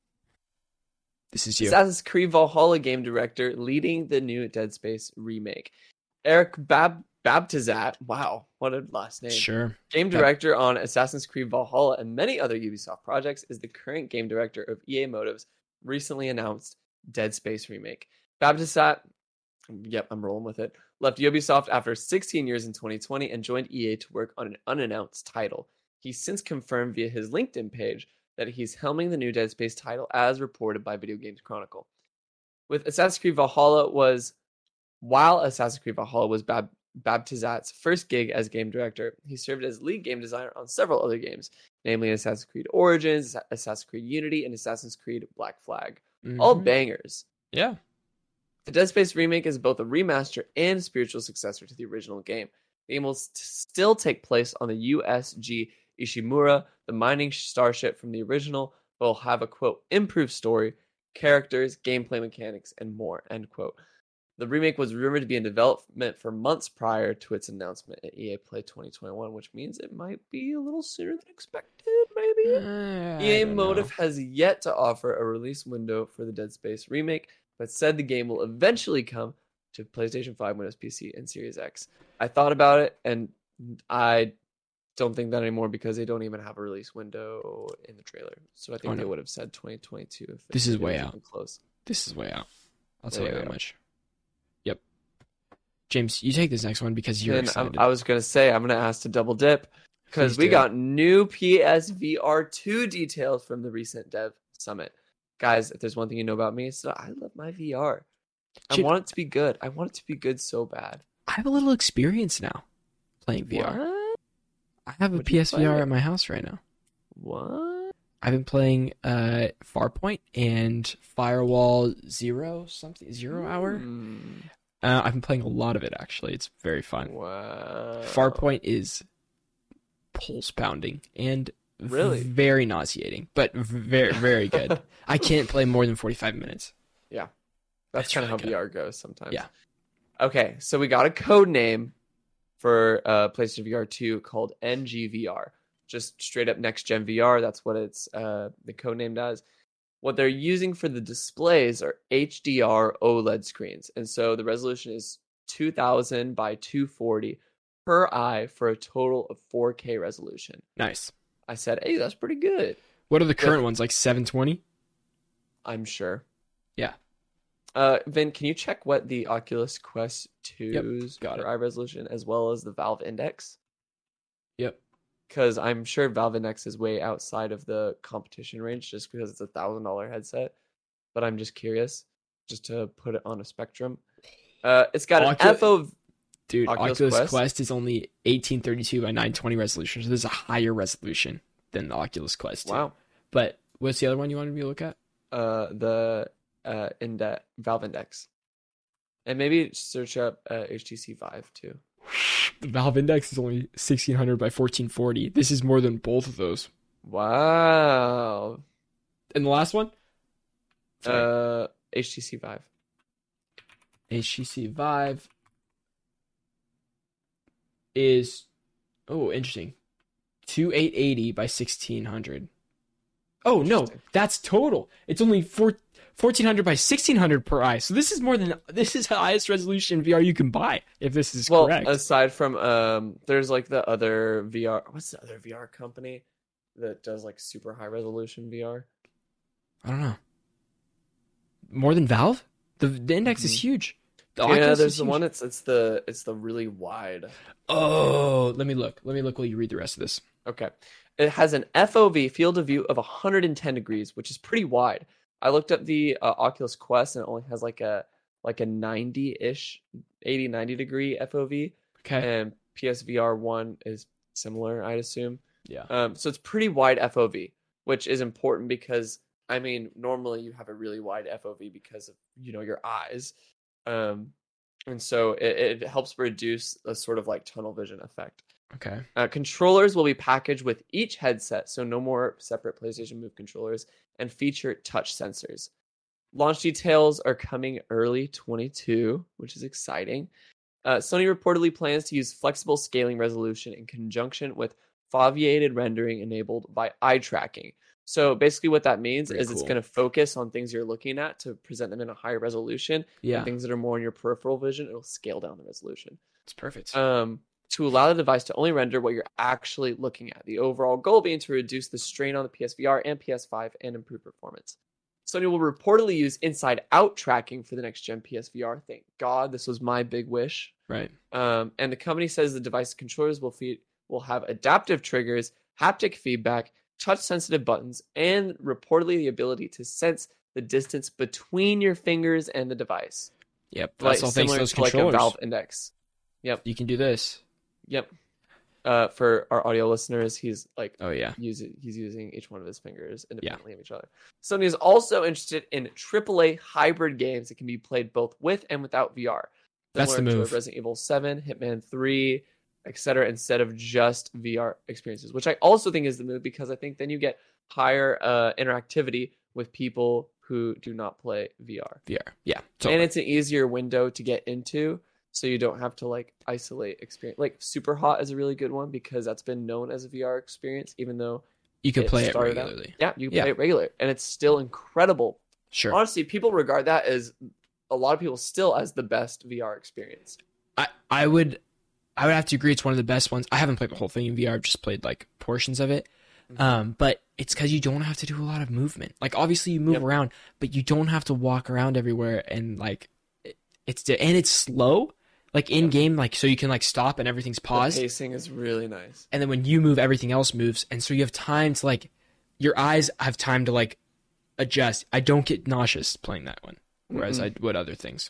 This is you. Assassin's Creed Valhalla game director leading the new Dead Space remake. Eric Babtazat. Wow, what a last name. Sure. Game director on Assassin's Creed Valhalla and many other Ubisoft projects is the current game director of EA Motive's recently announced Dead Space remake. Babtazat, yep, I'm rolling with it, left Ubisoft after 16 years in 2020 and joined EA to work on an unannounced title. He's since confirmed via his LinkedIn page that he's helming the new Dead Space title, as reported by Video Games Chronicle. While Assassin's Creed Valhalla was Baptizat's first gig as game director, he served as lead game designer on several other games, namely Assassin's Creed Origins, Assassin's Creed Unity, and Assassin's Creed Black Flag. All bangers. Yeah. The Dead Space remake is both a remaster and spiritual successor to the original game. The game will still take place on the USG Ishimura, the mining starship from the original, but will have a, quote, improved story, characters, gameplay mechanics, and more, end quote. The remake was rumored to be in development for months prior to its announcement at EA Play 2021, which means it might be a little sooner than expected, maybe? EA Motive has yet to offer a release window for the Dead Space remake, but said the game will eventually come to PlayStation 5, Windows PC, and Series X. I thought about it, and I don't think that anymore because they don't even have a release window in the trailer. So I think they would have said 2022. If this is way out. Close. This is way out. I'll tell you that much. Yep. James, you take this next one because you're excited. I was going to say, I'm going to ask to double dip because we got new PSVR 2 details from the recent Dev Summit. Guys, if there's one thing you know about me, it's that I love my VR. I want it to be good. I want it to be good so bad. I have a little experience now playing VR. What? I have a PSVR at my house right now. What? I've been playing Farpoint and Firewall Zero Hour. I've been playing a lot of it, actually. It's very fun. Wow. Farpoint is pulse pounding and really very nauseating, but very, very good. I can't play more than 45 minutes. Yeah. That's kind of how VR goes sometimes. Yeah. Okay, so we got a code name for PlayStation VR 2 called NGVR. Just straight up next gen VR. That's what it's the code name does. What they're using for the displays are HDR OLED screens. And so the resolution is 2000 by 240 per eye for a total of 4K resolution. Nice. I said, hey, that's pretty good. What are the current ones, like 720? I'm sure. Yeah. Vin, can you check what the Oculus Quest 2's per eye resolution as well as the Valve Index? Yep. Because I'm sure Valve Index is way outside of the competition range just because it's $1,000 headset. But I'm just curious, just to put it on a spectrum. It's got an FOV. Dude, Oculus Quest is only 1832 by 920 resolution, so there's a higher resolution than the Oculus Quest 2. Wow. But what's the other one you wanted me to look at? The Valve Index. And maybe search up HTC Vive too. The Valve Index is only 1600 by 1440. This is more than both of those. Wow. And the last one? HTC Vive. HTC Vive is, interesting, 2880 by 1600. Oh no, that's total. It's only 1400 by 1600 per eye. So this is the highest resolution VR you can buy if this is correct. Aside from there's like the other VR. What's the other VR company that does like super high resolution VR? I don't know. More than Valve? The index is huge. There's the one. It's the really wide. Oh, let me look while you read the rest of this. Okay, it has an FOV field of view of 110 degrees, which is pretty wide. I looked up the Oculus Quest and it only has like a 90-ish, 80-90 degree FOV. Okay. And PSVR 1 is similar, I'd assume. Yeah. So it's pretty wide FOV, which is important because I mean normally you have a really wide FOV because of your eyes. And so it helps reduce a sort of like tunnel vision effect. Okay. Controllers will be packaged with each headset, so no more separate PlayStation Move controllers, and feature touch sensors. Launch details are coming early 2022, which is exciting. Sony reportedly plans to use flexible scaling resolution in conjunction with foveated rendering enabled by eye tracking. So basically what that means is it's going to focus on things you're looking at to present them in a higher resolution. Yeah. And things that are more in your peripheral vision, it'll scale down the resolution. It's perfect. To allow the device to only render what you're actually looking at. The overall goal being to reduce the strain on the PSVR and PS5 and improve performance. Sony will reportedly use inside-out tracking for the next-gen PSVR. Thank God, this was my big wish. Right. And the company says the device controllers will have adaptive triggers, haptic feedback, touch-sensitive buttons, and reportedly the ability to sense the distance between your fingers and the device. Yep. That's all thanks to those to like a controllers. Valve Index. Yep. You can do this. Yep. For our audio listeners, he's like, Oh yeah. he's using each one of his fingers independently of each other. Sony is also interested in AAA hybrid games that can be played both with and without VR. That's the Similar to move. Resident Evil 7, Hitman 3, etc., instead of just VR experiences, which I also think is the move because I think then you get higher interactivity with people who do not play VR. VR. Yeah. And Totally. it's an easier window to get into, so you don't have to like isolate experience. Like Superhot is a really good one because that's been known as a VR experience, even though You could play it started out- regularly. Yeah, you can play it regular, and it's still incredible. Sure. Honestly, people regard that as a lot of people still as the best VR experience. I would have to agree it's one of the best ones. I haven't played the whole thing in VR. I've just played like portions of it. But it's because you don't have to do a lot of movement. Like obviously you move around, but you don't have to walk around everywhere. And like it's slow, like in game, like so you can like stop and everything's paused. The pacing is really nice. And then when you move, everything else moves, and so you have time to like your eyes have time to like adjust. I don't get nauseous playing that one, whereas I would other things.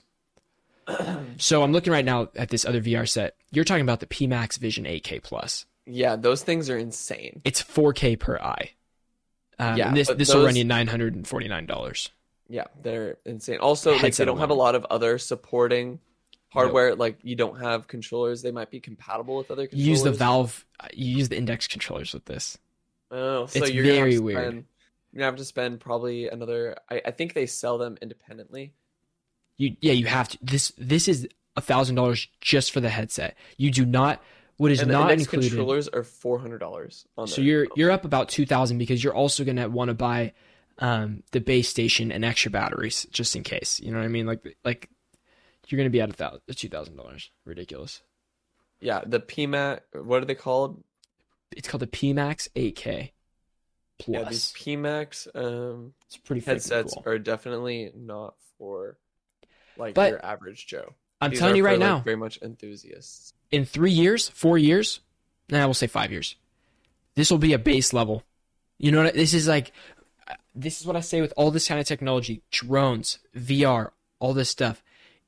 So I'm looking right now at this other VR set. You're talking about the PMax Vision 8K Plus. Yeah, those things are insane. It's 4K per eye. Yeah, and this but will those- run you $949. Yeah, they're insane. Also, like they Headset don't have a alone. lot of other supporting hardware. Like you don't have controllers. They might be compatible with other You controllers. use the Valve, you use the Index controllers with this. Oh, so It's you're gonna have very to weird. You're gonna have to spend probably another. I think they sell them independently. You have to. This is $1,000 just for the headset. You do not. What is And the not Index included. controllers are $400 on So there. you're up about 2,000 because you're also gonna want to buy the base station and extra batteries just in case. You know what I mean? Like you're gonna be at $2,000. Ridiculous. Yeah, the PMAX. What are they called? It's called the PMax 8K Plus. Yeah, these PMAX It's pretty freaking headsets cool. are definitely not for like But your average Joe. I'm These telling are you for, right like, now, very much enthusiasts. in 3 years, 4 years, we'll say 5 years. This will be a base level. You know what? This is what I say with all this kind of technology, drones, VR, all this stuff.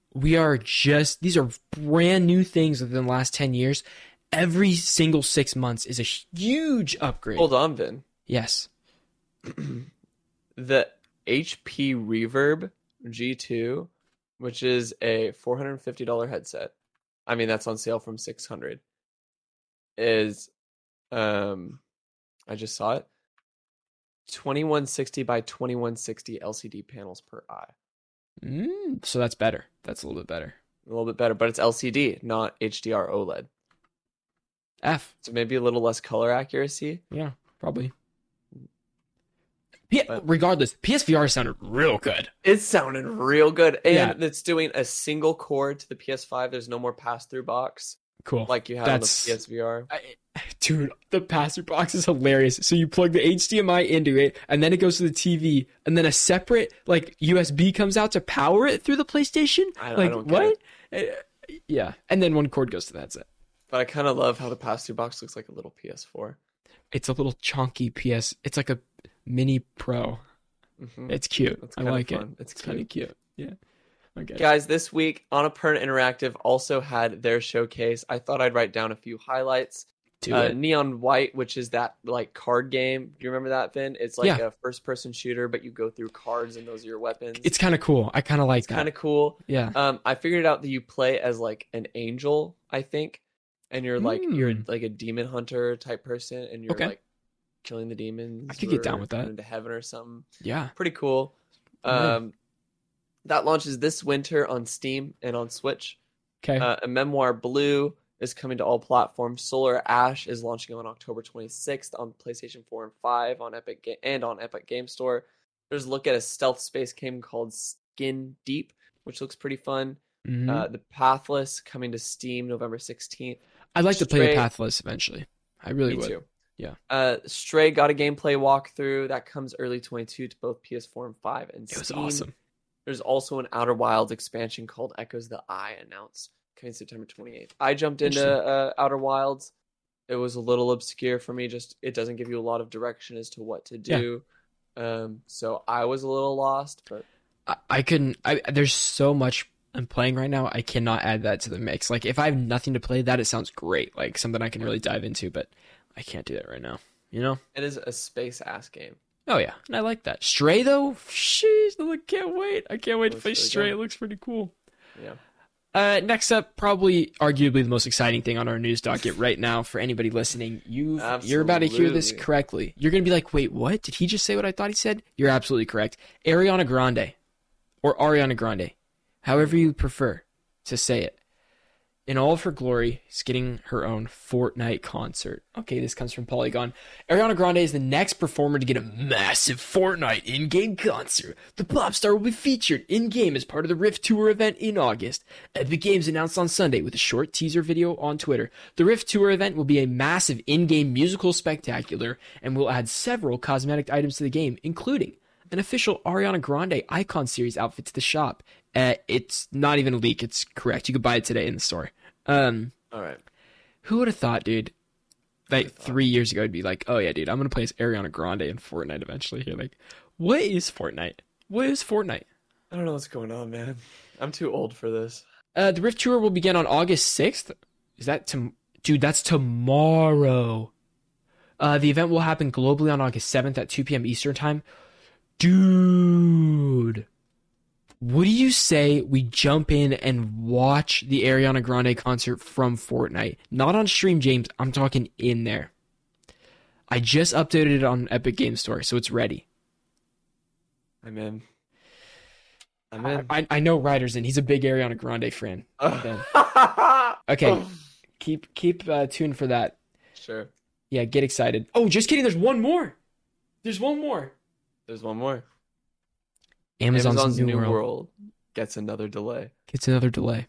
These are brand new things within the last 10 years. Every single 6 months is a huge upgrade. Hold on, Vin. Yes. The HP Reverb G2, which is a $450 headset. I mean, that's on sale from $600. Is I just saw it. 2160 by 2160 LCD panels per eye. So that's better. That's a little bit better. A little bit better, but it's LCD, not HDR OLED. F. So maybe a little less color accuracy. Yeah, probably. But- Regardless, PSVR sounded real good. It sounded real good. And Yeah. it's doing a single cord to the PS5. There's no more pass-through box Cool. like you have That's- on the PSVR. Dude, the pass-through box is hilarious. So you plug the HDMI into it, and then it goes to the TV, and then a separate like USB comes out to power it through the PlayStation. I Like don't what? Yeah, and then one cord goes to the headset. But I kind of love how the pass-through box looks like a little PS4. It's a little chunky PS. It's like a mini Pro. Mhm. It's cute. It's I kinda like fun. it. It's kind of cute. Yeah. Okay. Guys, this week, Annapurna Interactive also had their showcase. I thought I'd write down a few highlights. Do it. Neon White, which is that like card game. Do you remember that, Vin? It's like Yeah. a first-person shooter, but you go through cards and those are your weapons. It's kind of cool. I kind of like that. kind of cool. Yeah. I figured out that you play as like an angel, I think, and you're like a demon hunter type person, and you're Okay. like killing the demons. I could get down or with that. going into heaven or something. Yeah. Pretty cool. Yeah. That launches this winter on Steam and on Switch. Okay. A Memoir Blue is coming to all platforms. Solar Ash is launching on October 26th on PlayStation 4 and 5 on Epic Game Store. There's a look at a stealth space game called Skin Deep, which looks pretty fun. Mhm. The Pathless coming to Steam November 16th. I'd like to play the Stray- Pathless eventually. I really Me would. too. Yeah. Stray got a gameplay walkthrough that comes early 22 to both PS4 and 5 and It was Steam. awesome. There's also an Outer Wilds expansion called Echoes of the Eye announced coming September 28th. I jumped into Outer Wilds. It was a little obscure for me. Just it doesn't give you a lot of direction as to what to do. So I was a little lost, but I couldn't. There's so much I'm playing right now. I cannot add that to the mix. Like if I have nothing to play, that it sounds great, like something I can really dive into. But I can't do that right now. You know, it is a space ass game. Oh yeah, and I like that. Stray though, sheesh, I can't wait. I can't wait to play really Stray. good. It looks pretty cool. Yeah. Next up, probably arguably the most exciting thing on our news docket right now for anybody listening. You're about to hear this Absolutely. correctly. You're going to be like, wait, what? Did he just say what I thought he said? You're absolutely correct. Ariana Grande, or Ariana Grande, however you prefer to say it. In all of her glory, is getting her own Fortnite concert. Okay, this comes from Polygon. Ariana Grande is the next performer to get a massive Fortnite in-game concert. The pop star will be featured in-game as part of the Rift Tour event in August. Epic Games announced on Sunday with a short teaser video on Twitter. The Rift Tour event will be a massive in-game musical spectacular and will add several cosmetic items to the game, including an official Ariana Grande Icon Series outfit to the shop. It's not even a leak. It's correct. You could buy it today in the store. All right. Who would have thought, dude? Like 3 years ago, I'd be like, "Oh yeah, dude, I'm gonna play as Ariana Grande in Fortnite eventually." Here, like, what is Fortnite? What is Fortnite? I don't know what's going on, man. I'm too old for this. The Rift Tour will begin on August 6th. Is that dude? That's tomorrow. The event will happen globally on August 7th at 2 p.m. Eastern time. Dude, what do you say we jump in and watch the Ariana Grande concert from Fortnite? Not on stream, James. I'm talking in there. I just updated it on Epic Games Store, so it's ready. I'm in. I'm in. I know Ryder's in. He's a big Ariana Grande fan. Okay, keep tuned for that. Sure. Yeah, get excited. Oh, just kidding. There's one more. There's one more. There's one more. Amazon's New World World gets another delay. gets another delay.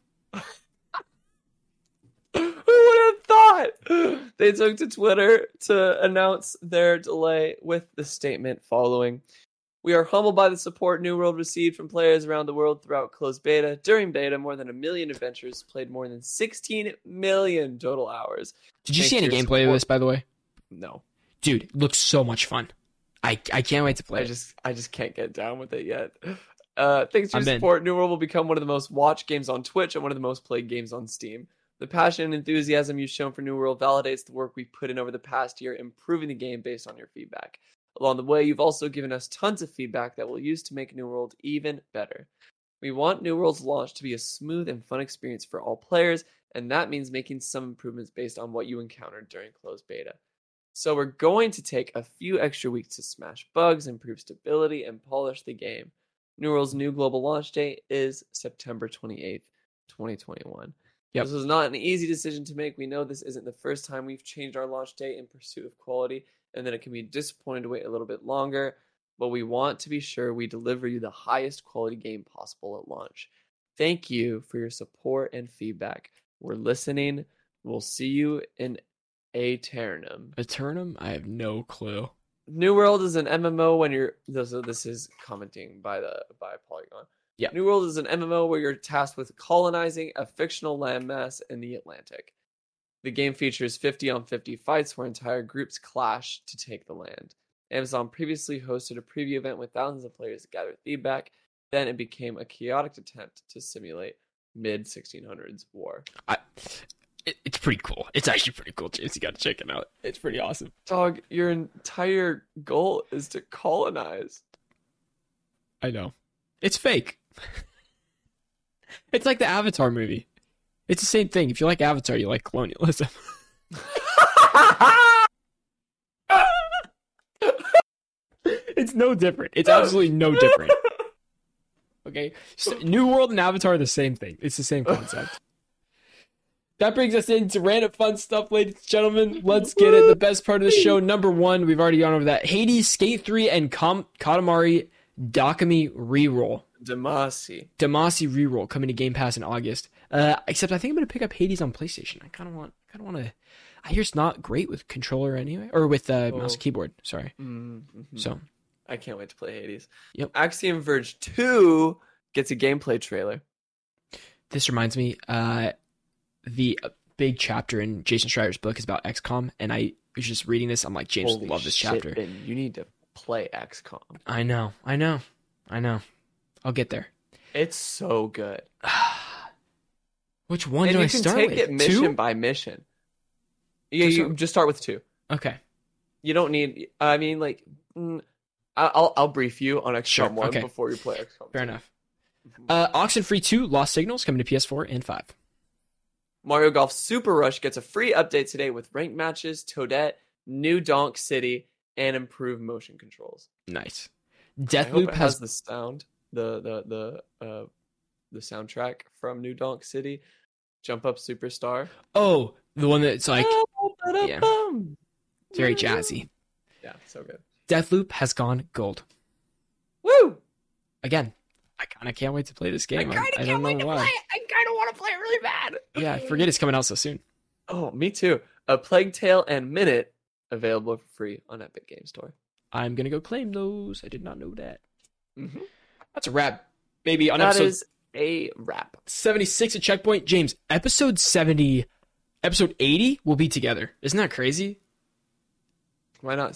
Who would have thought? They took to Twitter to announce their delay with the statement following. We are humbled by the support New World received from players around the world throughout closed beta. During beta, more than 1 million adventurers played more than 16 million total hours. Did you Thanks see any to your gameplay of support- this, by the way? No. Dude, it looks so much fun. I can't wait to play it. I just can't get down with it yet. Thanks to I'm your in. support, New World will become one of the most watched games on Twitch and one of the most played games on Steam. The passion and enthusiasm you've shown for New World validates the work we've put in over the past year, improving the game based on your feedback. Along the way, you've also given us tons of feedback that we'll use to make New World even better. We want New World's launch to be a smooth and fun experience for all players, and that means making some improvements based on what you encountered during closed beta. So we're going to take a few extra weeks to smash bugs, improve stability, and polish the game. New World's new global launch date is September 28th, 2021. Yep. This was not an easy decision to make. We know this isn't the first time we've changed our launch date in pursuit of quality, and then it can be disappointing to wait a little bit longer, but we want to be sure we deliver you the highest quality game possible at launch. Thank you for your support and feedback. We're listening. We'll see you in Aeternum. Eternum? I have no clue. New World is an MMO when you're this is commenting by Polygon. Yeah. New World is an MMO where you're tasked with colonizing a fictional landmass in the Atlantic. The game features 50 on 50 fights where entire groups clash to take the land. Amazon previously hosted a preview event with thousands of players to gather feedback. Then it became a chaotic attempt to simulate mid-1600s war. It's pretty cool. It's actually pretty cool, James. You gotta check it out. It's pretty awesome. Dog, your entire goal is to colonize. I know. It's fake. It's like the Avatar movie. It's the same thing. If you like Avatar, you like colonialism. It's no different. It's absolutely no different. Okay? So, New World and Avatar are the same thing. It's the same concept. That brings us into random fun stuff, ladies and gentlemen. Let's get it. The best part of the show, number one, we've already gone over that. Hades, Skate 3, and Katamari Damacy reroll. Damacy reroll coming to Game Pass in August. Except I think I'm gonna pick up Hades on PlayStation. I kind of want to. I hear it's not great with controller anyway, or with mouse and keyboard. Sorry. Mm-hmm. So I can't wait to play Hades. Yep. Axiom Verge 2 gets a gameplay trailer. This reminds me. the big chapter in Jason Schreier's book is about XCOM, and I was just reading this. I'm like, James, Holy love this shit, chapter. Ben, you need to play XCOM. I know. I'll get there. It's so good. Which one And do you I can start take with? it mission 2? by mission. Yeah, you just start with 2. Okay. You don't need. I mean, like, I'll brief you on XCOM Sure, 1 okay. before you play XCOM. Fair enough. Oxenfree 2 Lost Signals coming to PS4 and 5. Mario Golf Super Rush gets a free update today with ranked matches, Toadette, new Donk City, and improved motion controls. Nice. I hope Deathloop it has has the sound, the soundtrack from New Donk City, Jump Up Superstar. oh, the one that's like Yeah. it's very jazzy. Yeah, so good. Deathloop has gone gold. Woo! Again, I kind of can't wait to play this game. I don't can't wait know to why. play it. I kind of want to play it really bad. Yeah, I forget it's coming out so soon. Oh, me too. A Plague Tale and Minute available for free on Epic Game Store. I'm gonna go claim those. I did not know that. Mm-hmm. That's a wrap, baby. On That episode is a wrap. 76 at Checkpoint. James, episode 70, episode 80 will be together. Isn't that crazy? Why not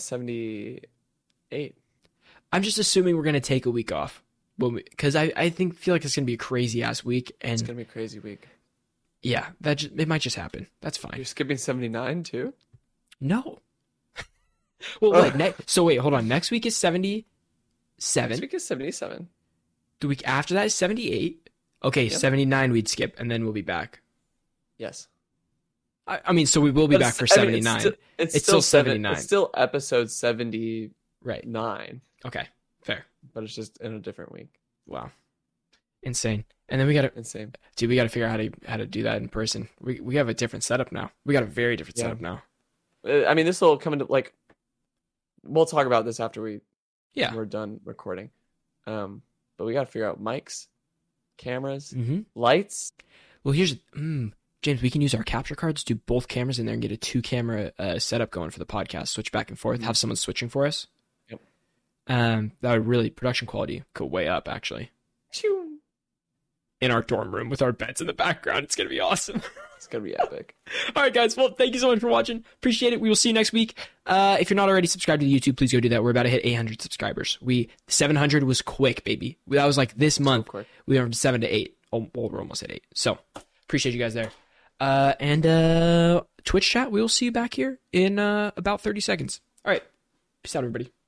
78? I'm just assuming we're gonna take a week off, because I feel like it's gonna be a crazy ass week, It's and gonna be a crazy week. yeah, it might just happen. That's fine. You're skipping 79 too? No. Well, wait, hold on. Next week is 77. Next week is 77. The week after that is 78. Okay, Yep. 79 we'd skip, and then we'll be back. Yes. I mean, so we will be back for 79. It's It's still 79. It's still episode 79, Right. Okay. Fair. but it's just in a different week. Wow. Insane. And then we gotta Insane. figure out how to do that in person. We have a different setup now. We got a very different Yeah. setup now. I mean, this will come into like. We'll talk about this after Yeah. we're done recording. But we got to figure out mics, cameras, Mm-hmm. lights. Well, here's James. We can use our capture cards, do both cameras in there, and get a 2-camera setup going for the podcast. Switch back and forth. Have someone switching for us. Yep. That would really production quality go way up actually. Choo. In our dorm room with our beds in the background. It's gonna be awesome. It's gonna be epic. All right, guys. Well, thank you so much for watching. Appreciate it. We will see you next week. If you're not already subscribed to the YouTube, please go do that. We're about to hit 800 subscribers. 700 was quick, baby. That was like this month. quick. We went from 7 to 8. Oh, well, we're almost at 8. So appreciate you guys there. And Twitch chat. We will see you back here in about 30 seconds. All right. Peace out, everybody.